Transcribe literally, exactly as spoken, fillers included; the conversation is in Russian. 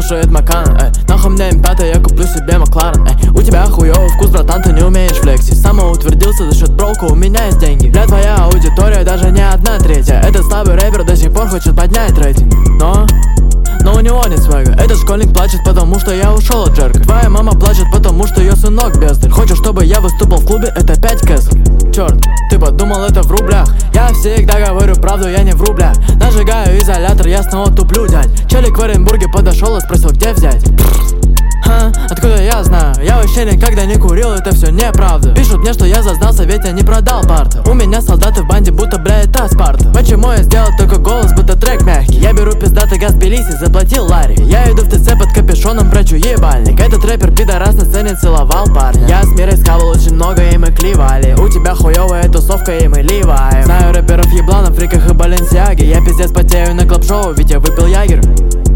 кушает Макан, эй. Нахуй мне эм пять, я куплю себе Макларен, эй. У тебя хуёвый вкус, братан, ты не умеешь флексить. Самоутвердился за счет брока, у меня есть деньги. Бля, твоя аудитория даже не одна третья. Этот слабый рэпер до сих пор хочет поднять рейтинг. Но... Но у него нет свега. Этот школьник плачет, потому что я ушел от Джерка. Твоя мама плачет, потому что ее сынок бездарь. Хочешь, чтобы я выступал в клубе, это пять кэсов. Черт, ты подумал, это в рублях? Я всегда говорю правду, я не в рублях. Нажигаю изолятор, я снова туплю, дядь. Челик в Оренбурге подошел и спросил, где взять. Ха, откуда я знаю? Я вообще никогда не курил, это все неправда. Пишут мне, что я зазнался, ведь я не продал парта. У меня солдаты в банде, будто, бля, это Спарта. Почему я сделал только голос, будто трек мягкий? Я беру пиздатый газ Тбилиси, заплатил Ларри. Я иду в ТЦ под капюшоном, прячу ебальник. Этот рэпер пидорас на сцене целовал парня. Я с мирой схавал очень много, и мы клевали. У тебя хуёвая тусовка, и мы ливаем. Знаю рэперов ебланов, фриках и Баленсиаги. Я пиздец потею на клаб-шоу, ведь я выпил ягер.